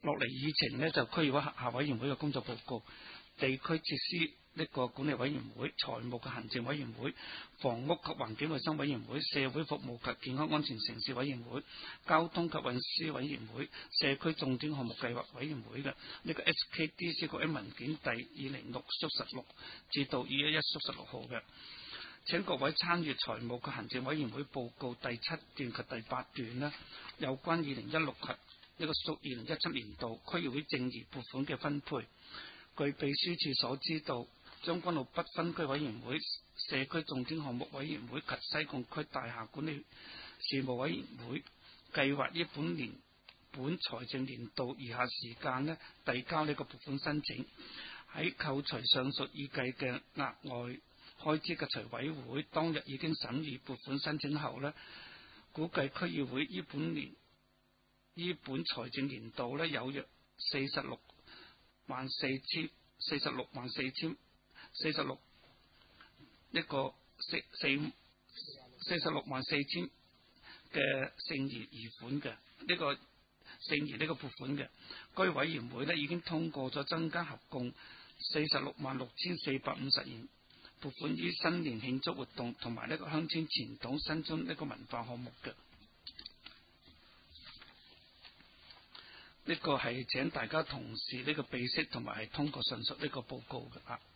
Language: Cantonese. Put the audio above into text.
落嚟議程呢，就區議會轄下委員會嘅工作報告，地區設施呢個管理委員會、財務嘅行政委員會、房屋及環境衛生委員會、社會服務及健康安全城市委員會、交通及運輸委員會、社區重點項目計劃委員會嘅呢個 SKDC 個 M 文件第206/16至到211/16號嘅。請各位參閱財務及行政委員會報告第7段及第8段呢，有關2016及呢個屬2017年度區議會剩餘撥款嘅分配。據秘書處所知道，將軍澳北分區委員會、社區重點項目委員會及西貢區大廈管理事務委員會計劃於本財政年度餘下時間呢，遞交呢個撥款申請。喺扣除上述預計嘅額外開支嘅財委會當日已經審議撥款申請後呢，估計區議會於本財政年度呢，有約46萬四千嘅剩餘餘款嘅呢個剩餘呢個撥款嘅，該委員會呢已經通過咗增加合共466450元撥款於新年慶祝活動同埋呢個鄉村傳統新春呢個文化項目嘅。呢個係請大家同事呢個備悉同埋係通過上述呢個報告嘅。